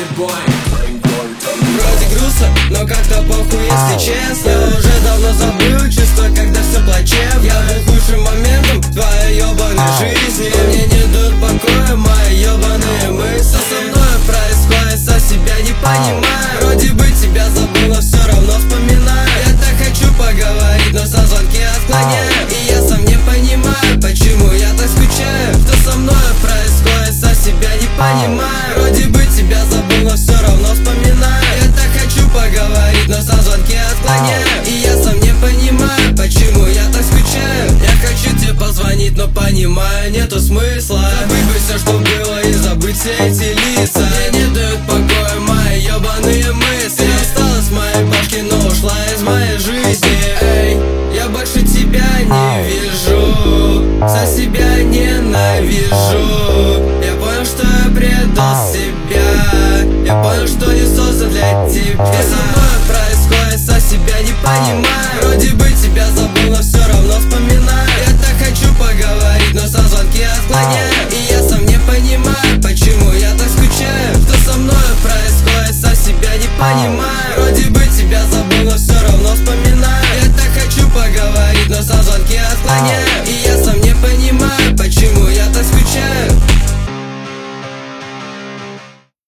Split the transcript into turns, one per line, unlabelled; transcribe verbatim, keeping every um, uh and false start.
Вроде грустно, но как-то похуй, если честно. Я уже давно забыл чувства, когда все плачевно. Я был худшим моментом в твоей ебаной жизни. Мне не дают покоя мои ебаные мысли. Что со мной происходит, со себя не понимаю. Вроде бы тебя забыл, но все равно вспоминаю. Я так хочу поговорить, но со звонки отклоняю. И я сам не понимаю, почему я так скучаю. Что со мной происходит, со себя не понимаю. Вроде бы тебя забыл, но все равно вспоминаю. Я так хочу поговорить, но со звонки отклоняю. И я сам не понимаю, почему я так скучаю. Я хочу тебе позвонить, но понимаю, нету смысла. Забыть бы все, что было, и забыть все эти лица. Мне не дают покоя мои ебаные мысли. Осталась в моей башке, но ушла из моей жизни. Эй, я больше тебя не вижу, со себя ненавижу. Я понял, что я предал себя. Я понял, что не создан для тебя. Что со мной происходит, со себя не понимаю. Вроде бы тебя забыл, но все равно вспоминаю.